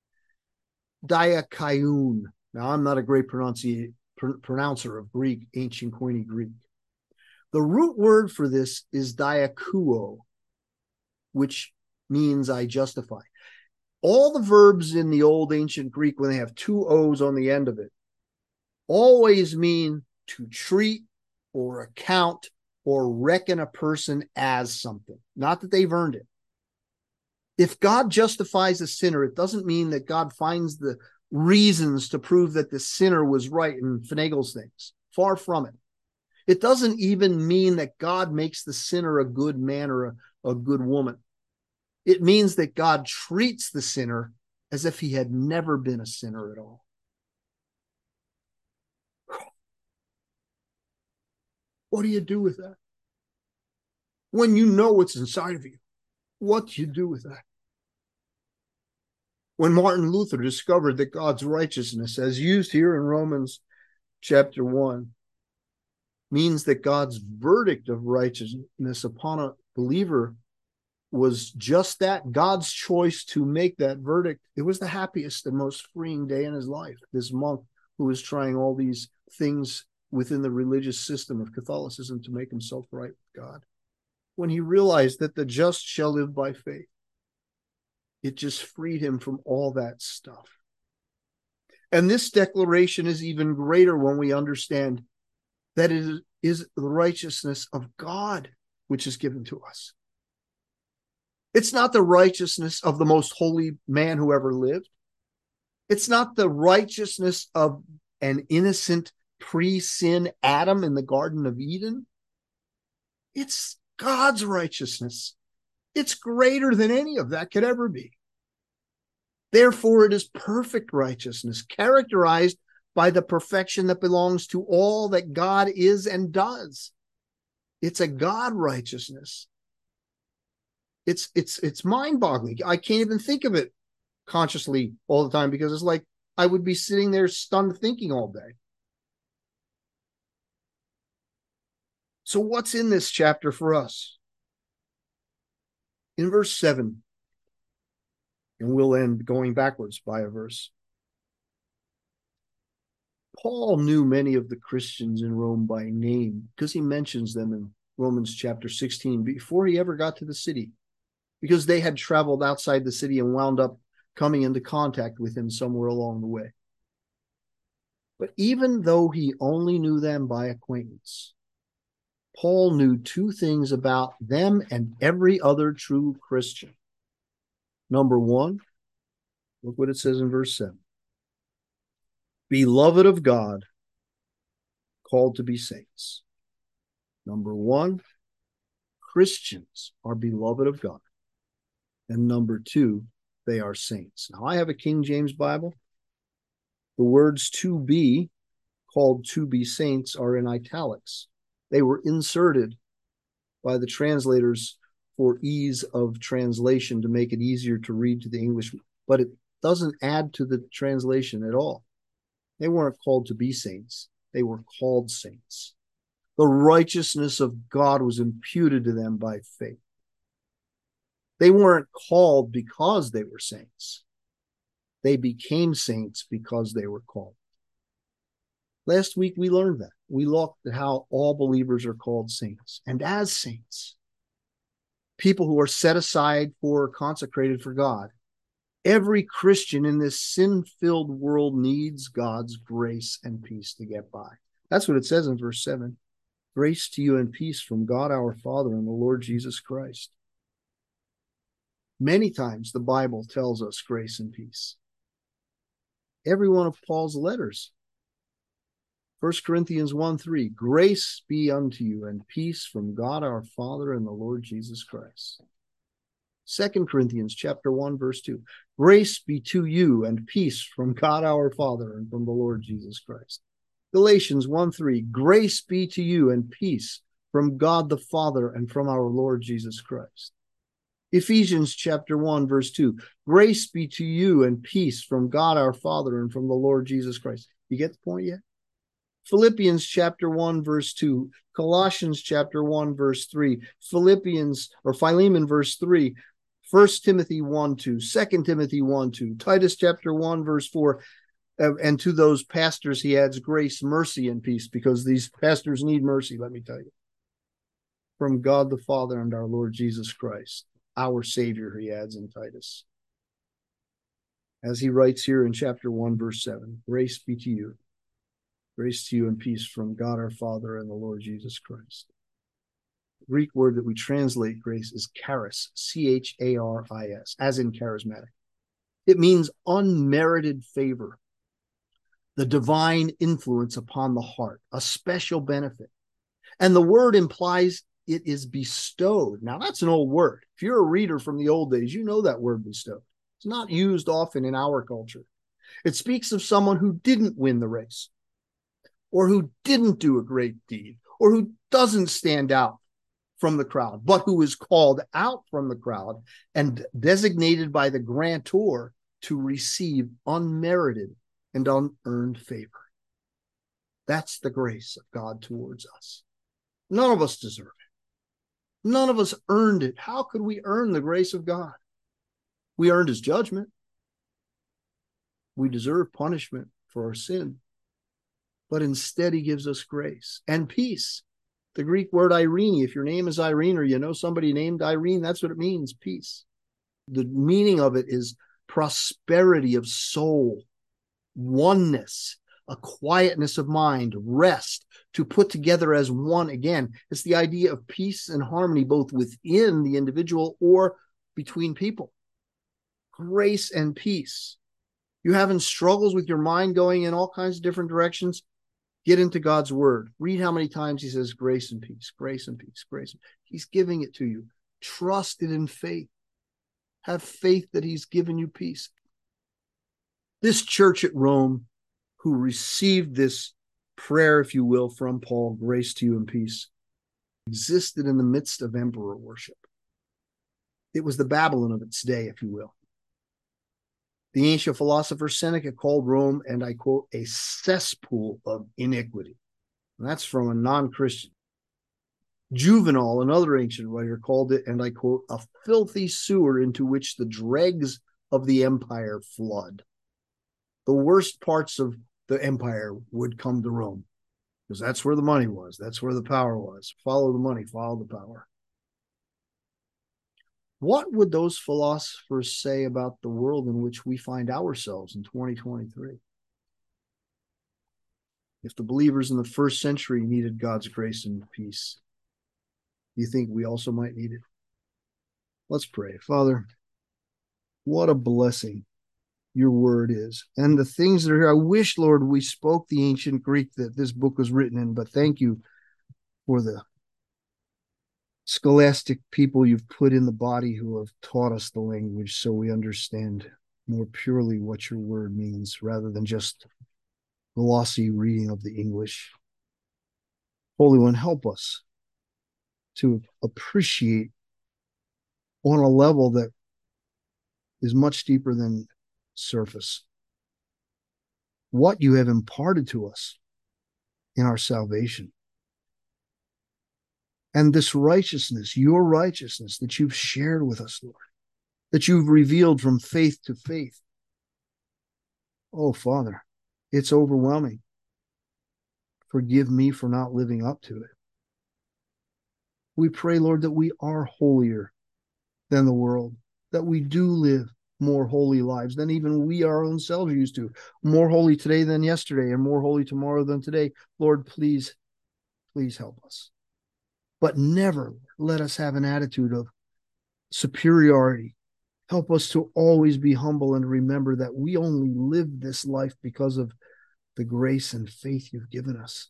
Diakaion. Now, I'm not a great pronunci- pr- pronouncer of Greek, ancient Koine Greek. The root word for this is diakuo, which means I justify. All the verbs in the old ancient Greek, when they have two O's on the end of it, always mean to treat or account or reckon a person as something, not that they've earned it. If God justifies a sinner, it doesn't mean that God finds the reasons to prove that the sinner was right and finagles things. Far from it. It doesn't even mean that God makes the sinner a good man or a, a good woman. It means that God treats the sinner as if he had never been a sinner at all. What do you do with that? When you know what's inside of you, what do you do with that? When Martin Luther discovered that God's righteousness, as used here in Romans chapter one, means that God's verdict of righteousness upon a believer was just that, God's choice to make that verdict, it was the happiest and most freeing day in his life. This monk who was trying all these things within the religious system of Catholicism to make himself right with God. When he realized that the just shall live by faith, it just freed him from all that stuff. And this declaration is even greater when we understand that it is the righteousness of God which is given to us. It's not the righteousness of the most holy man who ever lived. It's not the righteousness of an innocent pre-sin Adam in the Garden of Eden. It's God's righteousness. It's greater than any of that could ever be. Therefore, it is perfect righteousness, characterized by the perfection that belongs to all that God is and does. It's a God righteousness. It's it's it's mind-boggling. I can't even think of it consciously all the time because it's like I would be sitting there stunned thinking all day. So what's in this chapter for us? In verse seven, and we'll end going backwards by a verse. Paul knew many of the Christians in Rome by name because he mentions them in Romans chapter sixteen, before he ever got to the city, because they had traveled outside the city and wound up coming into contact with him somewhere along the way. But even though he only knew them by acquaintance, Paul knew two things about them and every other true Christian. Number one, look what it says in verse seven. Beloved of God, called to be saints. Number one, Christians are beloved of God. And number two, they are saints. Now, I have a King James Bible. The words to be, called to be saints, are in italics. They were inserted by the translators for ease of translation to make it easier to read to the English, but it doesn't add to the translation at all. They weren't called to be saints. They were called saints. The righteousness of God was imputed to them by faith. They weren't called because they were saints. They became saints because they were called. Last week, we learned that. We looked at how all believers are called saints. And as saints, people who are set aside for, consecrated for God, every Christian in this sin-filled world needs God's grace and peace to get by. That's what it says in verse seven. Grace to you and peace from God our Father and the Lord Jesus Christ. Many times the Bible tells us grace and peace. Every one of Paul's letters. First Corinthians one three, grace be unto you and peace from God our Father and the Lord Jesus Christ. Second Corinthians chapter one, verse two, grace be to you and peace from God our Father and from the Lord Jesus Christ. Galatians one three, grace be to you and peace from God the Father and from our Lord Jesus Christ. Ephesians chapter one, verse two, grace be to you and peace from God our Father and from the Lord Jesus Christ. You get the point yet? Philippians chapter one, verse two, Colossians chapter one, verse three, Philippians or Philemon verse three, First Timothy one, two, Second Timothy one, two, Titus chapter one, verse four, and to those pastors he adds grace, mercy, and peace, because these pastors need mercy, let me tell you. From God the Father and our Lord Jesus Christ, our Savior, he adds in Titus. As he writes here in chapter one, verse seven, grace be to you. Grace to you and peace from God our Father and the Lord Jesus Christ. The Greek word that we translate grace is charis, C H A R I S, as in charismatic. It means unmerited favor, the divine influence upon the heart, a special benefit. And the word implies it is bestowed. Now, that's an old word. If you're a reader from the old days, you know that word bestowed. It's not used often in our culture. It speaks of someone who didn't win the race, or who didn't do a great deed, or who doesn't stand out from the crowd, but who is called out from the crowd and designated by the grantor to receive unmerited and unearned favor. That's the grace of God towards us. None of us deserve it. None of us earned it. How could we earn the grace of God? We earned his judgment. We deserve punishment for our sin. But instead he gives us grace and peace. The Greek word Irene, if your name is Irene or you know somebody named Irene, that's what it means, peace. The meaning of it is prosperity of soul, oneness, a quietness of mind, rest, to put together as one again. It's the idea of peace and harmony both within the individual or between people. Grace and peace. You having struggles with your mind going in all kinds of different directions? Get into God's word. Read how many times he says grace and peace, grace and peace, grace. He's giving it to you. Trust it in faith. Have faith that he's given you peace. This church at Rome, who received this prayer, if you will, from Paul, grace to you and peace, existed in the midst of emperor worship. It was the Babylon of its day, if you will. The ancient philosopher Seneca called Rome, and I quote, a cesspool of iniquity. And that's from a non-Christian. Juvenal, another ancient writer, called it, and I quote, a filthy sewer into which the dregs of the empire flood. The worst parts of the empire would come to Rome. because that's where the money was. That's where the power was. Follow the money, follow the power. What would those philosophers say about the world in which we find ourselves in twenty twenty-three? If the believers in the first century needed God's grace and peace, do you think we also might need it? Let's pray. Father, what a blessing your word is. And the things that are here, I wish, Lord, we spoke the ancient Greek that this book was written in, but thank you for the scholastic people you've put in the body who have taught us the language so we understand more purely what your word means rather than just glossy reading of the English. Holy One, help us to appreciate on a level that is much deeper than surface what you have imparted to us in our salvation. And this righteousness, your righteousness that you've shared with us, Lord, that you've revealed from faith to faith. Oh, Father, it's overwhelming. Forgive me for not living up to it. We pray, Lord, that we are holier than the world, that we do live more holy lives than even we our own selves used to, more holy today than yesterday, and more holy tomorrow than today. Lord, please, please help us. But never let us have an attitude of superiority. Help us to always be humble and remember that we only live this life because of the grace and faith you've given us.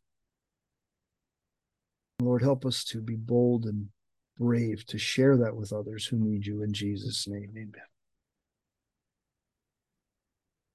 Lord, help us to be bold and brave to share that with others who need you. In Jesus' name, amen.